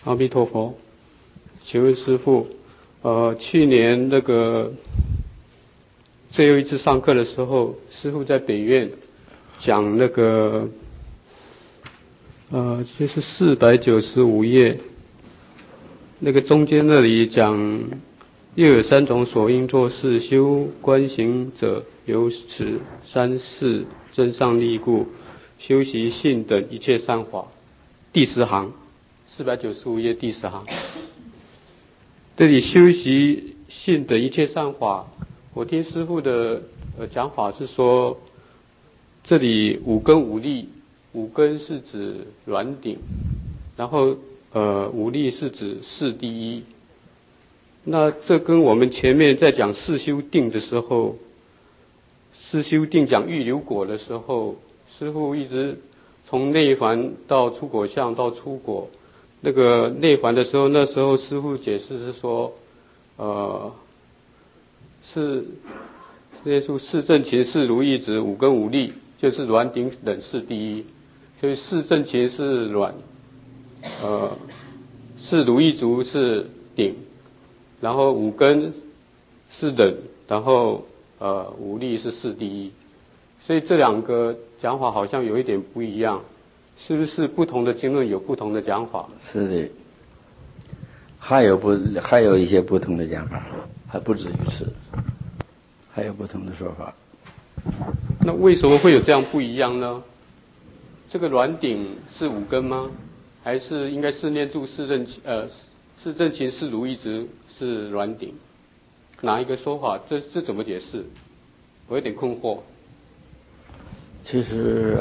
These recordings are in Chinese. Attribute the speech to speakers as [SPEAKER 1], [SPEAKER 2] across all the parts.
[SPEAKER 1] 阿弥陀佛，请问师父，去年最后一次上课的时候，师父在北院讲就是495页，中间那里讲，又有3种所应做事，修观行者由此3世真上利故，修习性等一切善法，第10行，495页第10行。这里修习性等一切善法，我听师父的讲法是说，这里五根五力，五根是指软顶，然后五力是指四第一。那这跟我们前面在讲四修定的时候，四修定讲预流果的时候，师父一直从内凡到出果相到出果，内凡的时候，那时候师父解释是说，四正勤四如意指五根五力，就是软顶冷四第一，所以四正勤是软，四如意足是顶，然后五根是冷，然后五力是四第一，所以这2个讲法好像有一点不一样，是不是不同的经论有不同的讲法？
[SPEAKER 2] 是的，还有一些不同的讲法，还不止于此，还有不同的说法。
[SPEAKER 1] 那为什么会有这样不一样呢？这个软顶是五根吗？还是应该四念住四正勤四如意直是软顶？哪一个说法？这怎么解释？我有点困惑。
[SPEAKER 2] 其实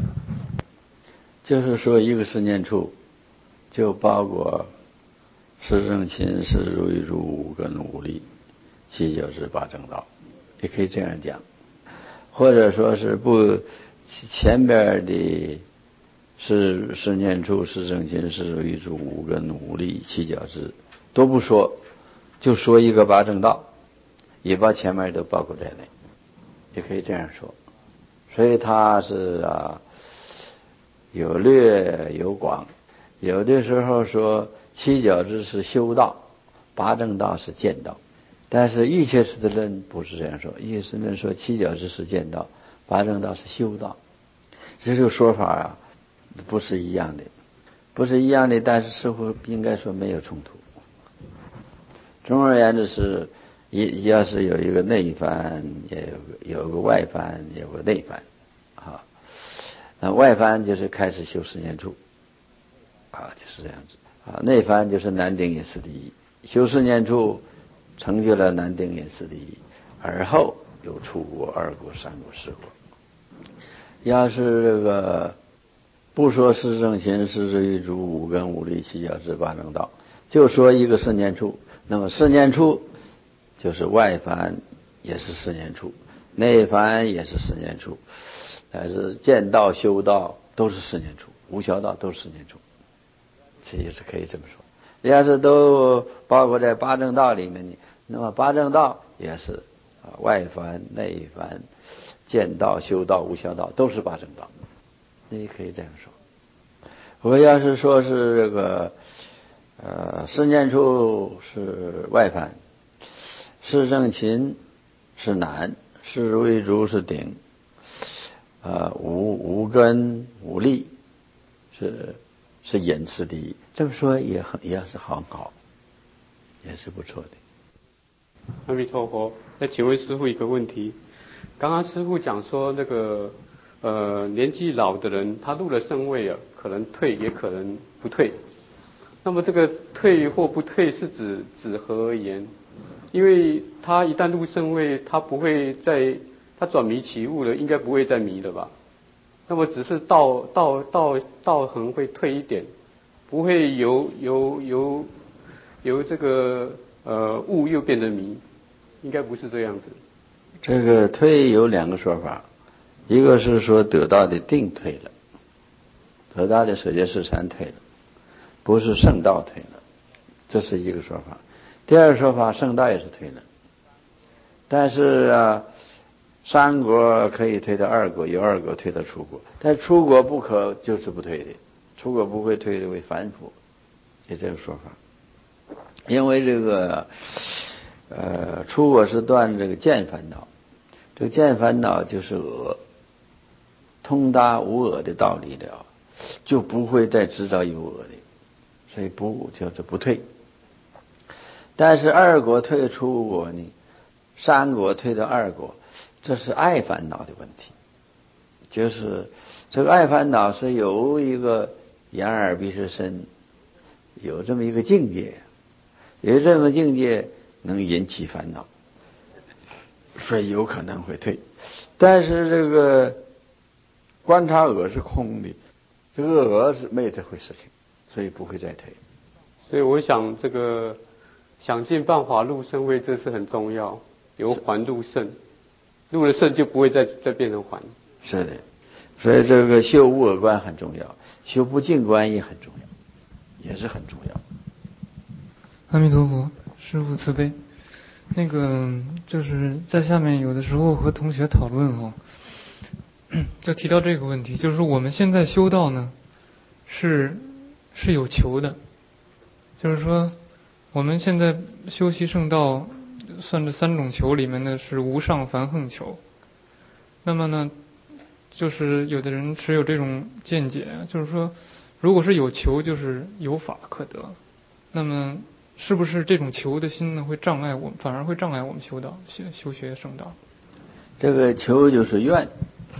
[SPEAKER 2] 就是说一个四念处就包括四正勤四如意足五根五力七九十八正道，也可以这样讲，或者说是前边的是四念处四正勤四如意足五根五力七九十都不说，就说一个八正道，也把前面都包括在内，也可以这样说。所以它是有略有广，有的时候说七九支是修道，八正道是见道，但是义切师的人不是这样说，义切师人说七九支是见道，八正道是修道，这个说法不是一样的，但是似乎应该说没有冲突。总而言之是，要是有一个内番，也有个外番，有个内番啊。那外番就是开始修四念处就是这样子内番就是南顶也是第一，修四念处成就了南顶也是第一，而后有出国、二国、三国、四国。要是不说四正勤四如意足五根五力七九十八正道，就说一个四念处，那么四念处就是外番也是四念处，内番也是四念处，但是见道修道都是四念处，无效道都是四念处，这也是可以这么说。要是都包括在八正道里面，那么八正道也是外番内番见道修道无效道都是八正道，你可以这样说。我要是说是四念处是外番，四正勤是南，四如意足是顶，五根五力是隐次第一，这么说也是很好，也是不错的。
[SPEAKER 1] 阿弥陀佛，再请问师父一个问题，刚刚师父讲说年纪老的人他入了圣位可能退也可能不退，那么这个退或不退是指何而言？因为他一旦入圣位，他不会他转迷起悟了，应该不会再迷了吧？那么只是道行会退一点，不会由这个悟又变成迷，应该不是这样子。
[SPEAKER 2] 这个退有2个说法，一个是说得到的定退了，得到的舍戒四禅退了，不是圣道退了，这是一个说法。第二个说法，圣道也是退了，但是三国可以退到二国，由二国退到出国，但出国不可就是不退的，出国不会退的为凡夫， 有这个说法。因为这个出我是断这个见烦恼，这个见烦恼就是我通达无我的道理了，就不会再制造有我的，所以不叫做不退。但是二果退出我呢，三果退到二果，这是爱烦恼的问题。就是这个爱烦恼是有一个眼耳鼻舌身，有这么一个境界，有这么境界能引起烦恼，所以有可能会退。但是这个观察我是空的，这个我是没有这回事情，所以不会再退。
[SPEAKER 1] 所以我想这个想尽办法入圣位，这是很重要。由还入圣，入了圣就不会再变成还。
[SPEAKER 2] 是的，所以这个修无我观很重要，修不净观也很重要，也是很重要。
[SPEAKER 3] 阿弥陀佛，师父慈悲。那个就是在下面有的时候和同学讨论就提到这个问题，就是说我们现在修道呢，是有求的，就是说我们现在修习圣道，算这三种求里面的是无上梵行求。那么呢，就是有的人持有这种见解，就是说如果是有求，就是有法可得。那么是不是这种求的心呢，会障碍我们，反而会障碍我们修道、修学圣道？
[SPEAKER 2] 这个求就是愿，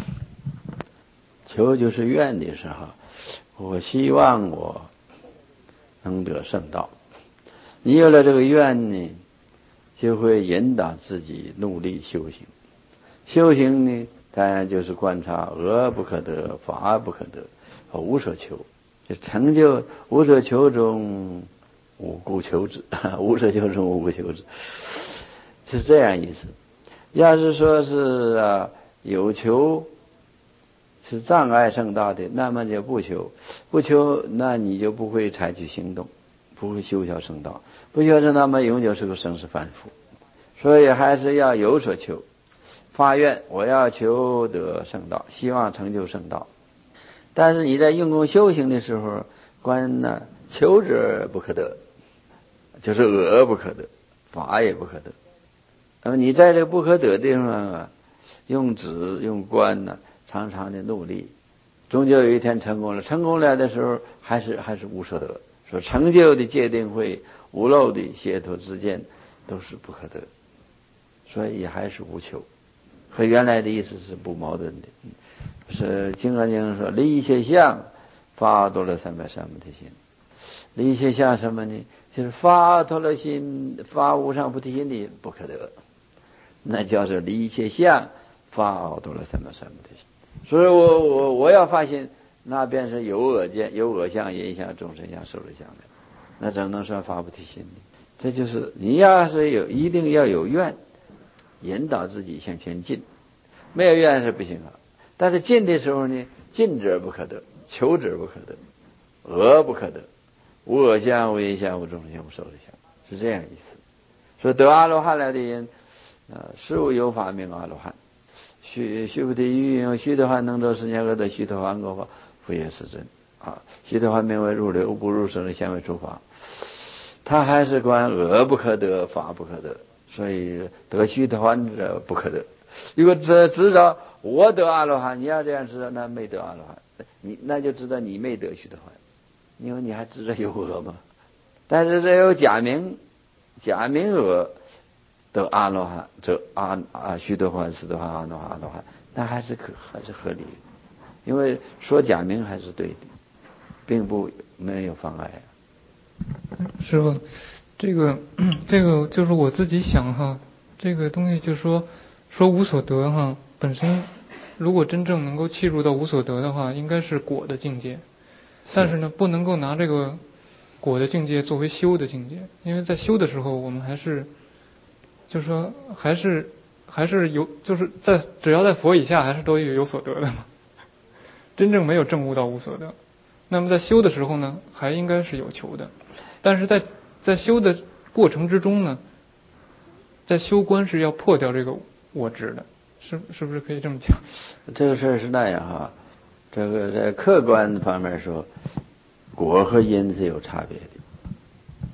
[SPEAKER 2] 求就是愿的时候，我希望我能得圣道。你有了这个愿呢，就会引导自己努力修行。修行呢，当然就是观察恶不可得，法不可得，无所求，就成就无所求中无故求之，无所求中无故求之，是这样意思。要是说是有求是障碍圣道的，那么就不求，不求，那你就不会采取行动，不会修效圣道，不修圣道，那么永久是个生死反复。所以还是要有所求，发愿我要求得圣道，希望成就圣道。但是你在用功修行的时候，观呢求者不可得，就是恶不可得，法也不可得。那么你在这个不可得的地方用止用观呢，常常的努力，终究有一天成功了。成功了的时候，还是无所得。说成就的戒定慧，无漏的解脱之见，都是不可得，所以还是无求，和原来的意思是不矛盾的。是《金刚经》说离一切相，发多了330菩提心。离一切相什么呢？就是发多了心，发无上菩提心的不可得，那叫做离一切相，发多了330菩提心。所以我要发现那边是有我见、有我相、人相、众生相、寿者相的，那怎能算发菩提心呢？这就是你要是一定要有愿，引导自己向前进，没有愿是不行啊。但是进的时候呢，进者不可得，求者不可得，恶不可得，无我相、无人相、无众生相、无寿者相，是这样意思。说得阿罗汉来的人，实无有法名阿罗汉。须菩提云：须陀洹能得十念恶得，须陀洹果法，复也是真。须陀洹名为入流，不入生的现为诸法。他还是观恶不可得，法不可得，所以得须陀洹者不可得。如果知道我得阿罗汉，你要这样知道，那没得阿罗汉，那就知道你没得须陀洹，因为你还知道有恶嘛。但是这有假名恶得阿罗汉，这须陀洹、斯陀洹、阿罗汉，那还是合理的，因为说假名还是对的，并没有妨碍。
[SPEAKER 3] 师父，这个就是我自己想这个东西就说无所得本身如果真正能够契入到无所得的话，应该是果的境界，但是呢，不能够拿这个果的境界作为修的境界，因为在修的时候，我们还是就是说还是有，就是只要在佛以下，还是都有所得的嘛。真正没有证悟到无所得，那么在修的时候呢，还应该是有求的，但是在修的过程之中呢，在修观是要破掉这个我执的，是不是可以这么讲？
[SPEAKER 2] 这个事儿是那样这个在客观方面说，果和因是有差别的。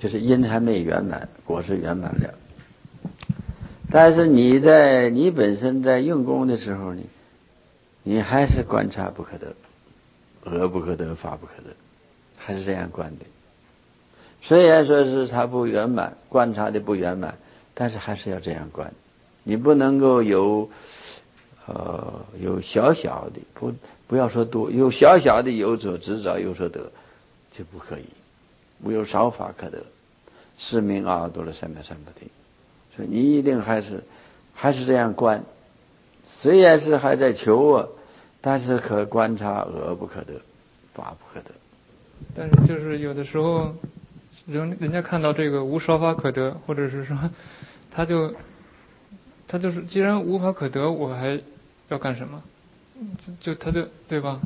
[SPEAKER 2] 就是因还没圆满，果是圆满了。但是你本身在用功的时候呢，你还是观察不可得，恶不可得，法不可得，还是这样观的。虽然说是它不圆满，观察的不圆满，但是还是要这样观。你不能够有小小的，不要说多，有小小的有所执着，有所得，就不可以。无有少法可得，是名阿耨多罗三藐三菩提。所以你一定还是这样观。虽然是还在求啊，但是可观察恶不可得，法不可得。
[SPEAKER 3] 但是就是有的时候，人家看到这个无少法可得，或者是说，他就是既然无法可得，我还要干什么？他就对吧？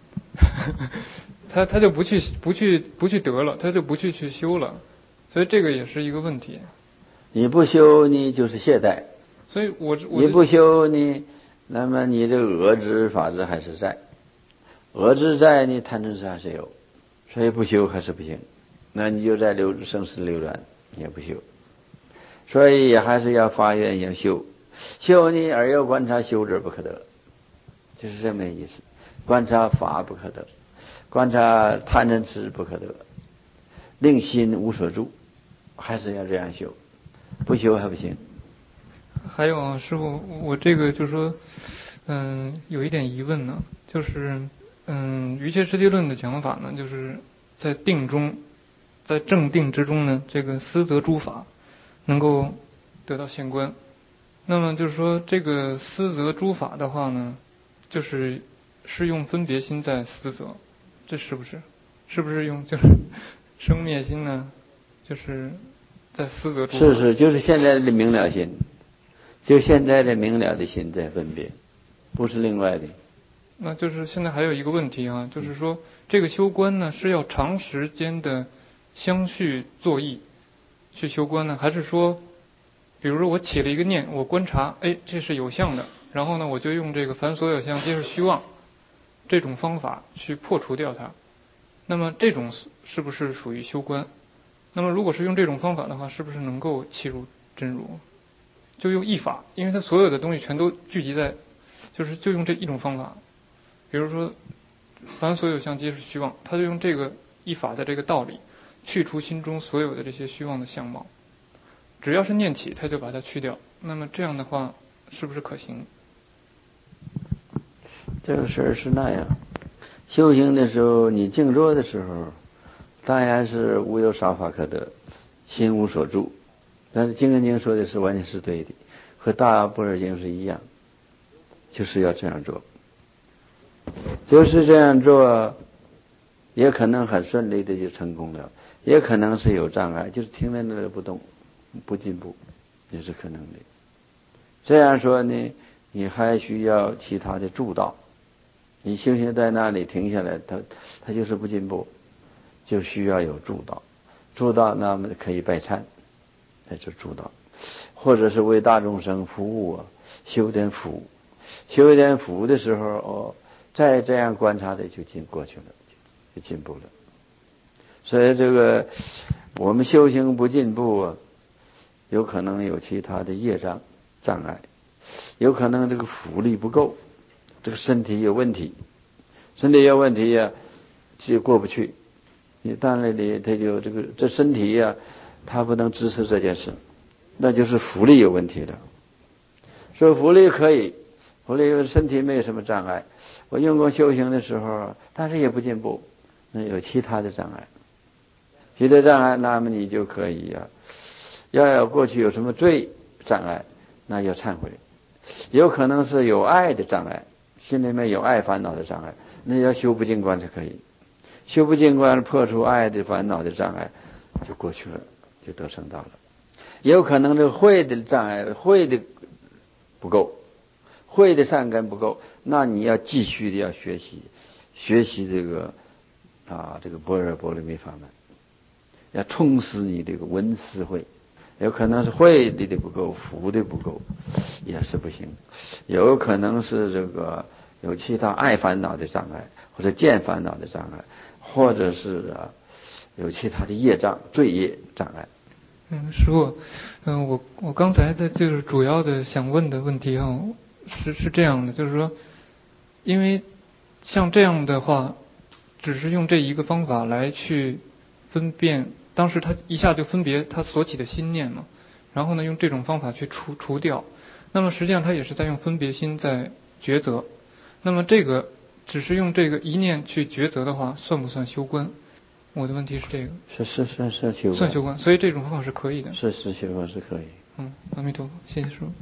[SPEAKER 3] 他就不去得了，他就不去修了，所以这个也是一个问题。
[SPEAKER 2] 你不修，你就是懈怠。
[SPEAKER 3] 所以
[SPEAKER 2] 你不修呢，那么你这个恶知法知还是在，恶知在你贪嗔痴还是有，所以不修还是不行。那你就在生死流转也不修，所以还是要发愿要修。修呢而要观察修者不可得，就是这么意思。观察法不可得，观察贪嗔痴不可得，令心无所住，还是要这样修，不修还不行。
[SPEAKER 3] 还有啊，师父，我这个就是说，有一点疑问呢，就是瑜伽师地论的讲法呢，就是在定中，在正定之中呢，这个思则诸法能够得到现观。那么就是说，这个思则诸法的话呢，就是用分别心在思则，这是不是？是不是用就是生灭心呢？就是在思则诸法。
[SPEAKER 2] 是，就是现在的明了心。就现在的明了的心在分别，不是另外的。
[SPEAKER 3] 那就是现在还有一个问题啊，就是说这个修观呢是要长时间的相续作意去修观呢，还是说，比如说我起了一个念，我观察，哎，这是有相的，然后呢我就用这个凡所有相皆是虚妄这种方法去破除掉它，那么这种是不是属于修观？那么如果是用这种方法的话，是不是能够契入真如？就用一法，因为它所有的东西全都聚集在，就用这一种方法。比如说，凡所有相皆是虚妄，他就用这个一法的这个道理，去除心中所有的这些虚妄的相貌。只要是念起，他就把它去掉。那么这样的话，是不是可行？
[SPEAKER 2] 这个事儿是那样，修行的时候，你静坐的时候，当然是无有少法可得，心无所住。但是《金刚经》说的是完全是对的，和《大般若经》是一样，就是要这样做，就是这样做，也可能很顺利的就成功了，也可能是有障碍，就是停在那里不动，不进步，也是可能的。这样说呢，你还需要其他的助导。你修行在那里停下来，他就是不进步，就需要有助导。助导那么可以拜忏。那就助导，或者是为大众生服务啊，修点福，修一点福的时候再这样观察的就过去了，就进步了。所以这个我们修行不进步啊，有可能有其他的业障碍，有可能这个福力不够，这个身体有问题，呀，就过不去。你当然里他就这身体呀。他不能支持这件事，那就是福力有问题了。所以福力可以，福力身体没有什么障碍。我用功修行的时候，但是也不进步，那有其他的障碍。其他障碍，那么你就可以要过去有什么罪障碍，那要忏悔。有可能是有爱的障碍，心里面有爱烦恼的障碍，那要修不净观才可以。修不净观破除爱的烦恼的障碍，就过去了。就得成道了。有可能这个慧的障碍，慧的不够，慧的善根不够，那你要继续的要学习这个般若波罗蜜法门，要充实你这个闻思慧。有可能是慧的不够，福的不够，也是不行。有可能是这个有其他爱烦恼的障碍，或者见烦恼的障碍，或者是有其他的业障、罪业障碍。
[SPEAKER 3] 师父，我刚才的就是主要的想问的问题哈，是这样的，就是说，因为像这样的话，只是用这一个方法来去分辨，当时他一下就分别他所起的心念嘛，然后呢用这种方法去除掉，那么实际上他也是在用分别心在抉择，那么这个只是用这个一念去抉择的话，算不算修观？我的问题是这个。
[SPEAKER 2] 是修观。
[SPEAKER 3] 算修观，所以这种方法是可以的。
[SPEAKER 2] 是修观是可以。
[SPEAKER 3] 阿弥陀佛，谢谢师父。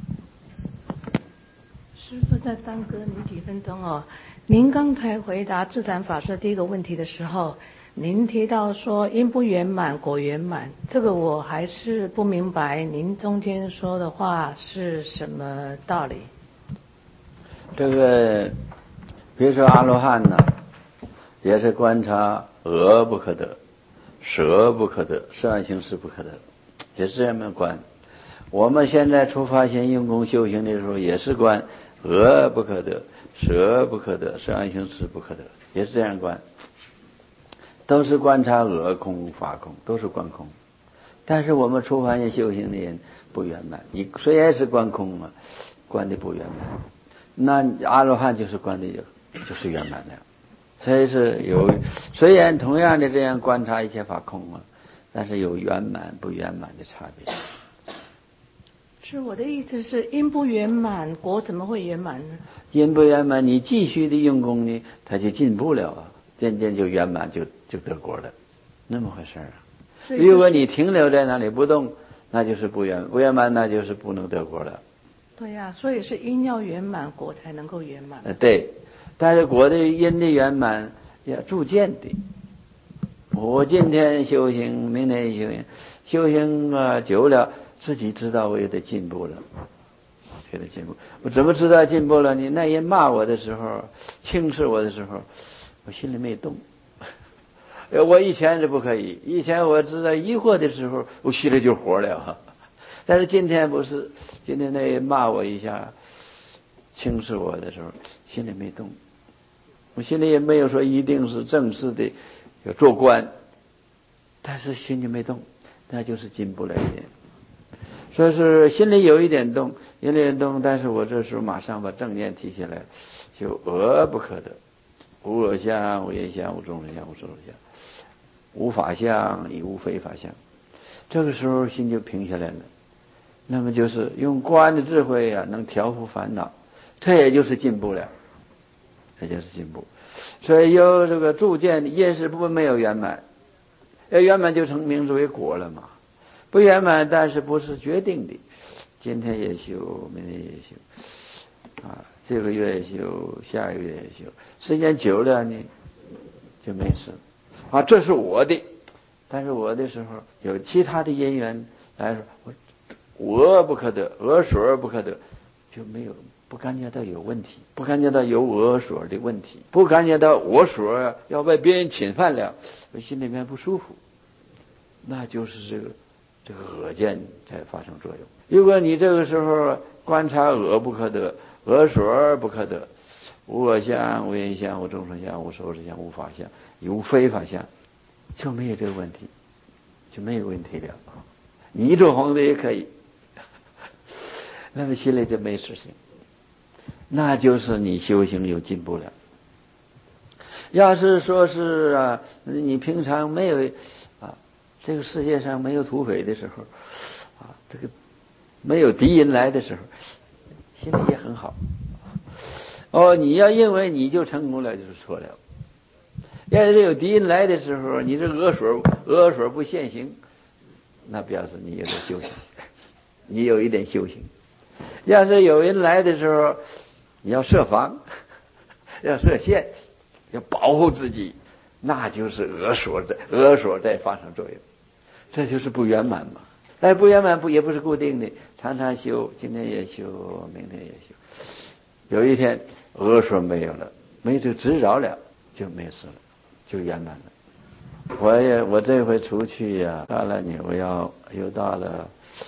[SPEAKER 4] 师父再耽搁您几分钟哦。您刚才回答智展法师第一个问题的时候，您提到说因不圆满果圆满，这个我还是不明白您中间说的话是什么道理。
[SPEAKER 2] 这个比如说阿罗汉呢，也是观察恶不可得，舍不可得，色安行识不可得，也是这样观。我们现在出发心用功修行的时候，也是观恶不可得，舍不可得，色安行识不可得，也是这样观。都是观察恶空法空，都是观空。但是我们出发心修行的人不圆满，你虽然是观空啊，观的不圆满。那阿罗汉就是观的就是圆满的。所以是有，虽然同样的这样观察一切法空啊，但是有圆满不圆满的差别。
[SPEAKER 4] 是我的意思是，因不圆满，果怎么会圆满呢？
[SPEAKER 2] 因不圆满，你继续的用功呢，它就进步了啊，渐渐就圆满，就得果了，那么回事啊。如果你停留在那里不动，那就是不圆满，那就是不能得果了。
[SPEAKER 4] 对呀，所以是因要圆满，果才能够圆满。
[SPEAKER 2] 对，但是果的因的圆满要逐渐的。我今天修行，明天修行久了，自己知道我有点进步了，有点进步。我怎么知道进步了？你那人骂我的时候，轻视我的时候，我心里没动。我以前是不可以，以前我知道疑惑的时候，我心里就火了。但是今天不是，今天那人骂我一下，轻视我的时候，心里没动。我心里也没有说一定是正式的要做官，但是心里没动，那就是进步了一点。说是心里有一点动，有点动，但是我这时候马上把正念提起来，就恶不可得，无我相，无业相，无众生相，无寿者相，无法相，亦无非法相。这个时候心就平下来了。那么就是用观的智慧啊，能调伏烦恼，这也就是进步了，这就是进步。所以有这个逐渐业是不没有圆满，要圆满就成名之为果了嘛。不圆满，但是不是决定的，今天也修，明天也修，这个月也修，下个月也修，时间久了呢，就没事。这是我的，但是我的时候有其他的因缘来说，恶不可得，恶所不可得，就没有不感觉到有问题，不感觉到有恶所的问题，不感觉到我所要被别人侵犯了，我心里面不舒服，那就是这个恶见在发生作用。如果你这个时候观察恶不可得，恶所不可得，无我相，无因相，无众生相，无寿者相，无法相，无非法相，就没有这个问题，就没有问题了。你做皇帝也可以，那么心里就没事情，那就是你修行有进步了。要是说是你平常没有这个世界上没有土匪的时候这个没有敌人来的时候，心里也很好。你要认为你就成功了，就是错了。要是有敌人来的时候，你这恶所不现行，那表示你有点修行，你有一点修行。要是有人来的时候，你要设防，要设限，要保护自己，那就是恶所在发生作用，这就是不圆满嘛。但不圆满也不是固定的，常常修，今天也修，明天也修。有一天恶所没有了，没这执着了，就没事了，就圆满了。我这回出去到了纽约，又到了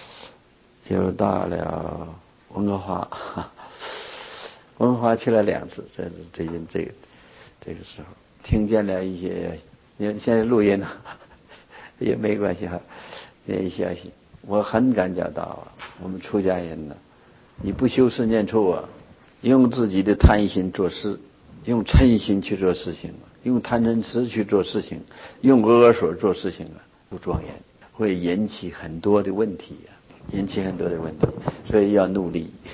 [SPEAKER 2] 温哥华，温哥华去了2次，这个时候听见了一些，现在录音了， 也没关系哈，也相信。我很感觉到啊，我们出家人呢，你不修四念处啊，用自己的贪心做事，用嗔心去做事情，用贪嗔痴去做事情，用恶所做事情啊，不庄严，会引起很多的问题啊，引起很多的问题，所以要努力。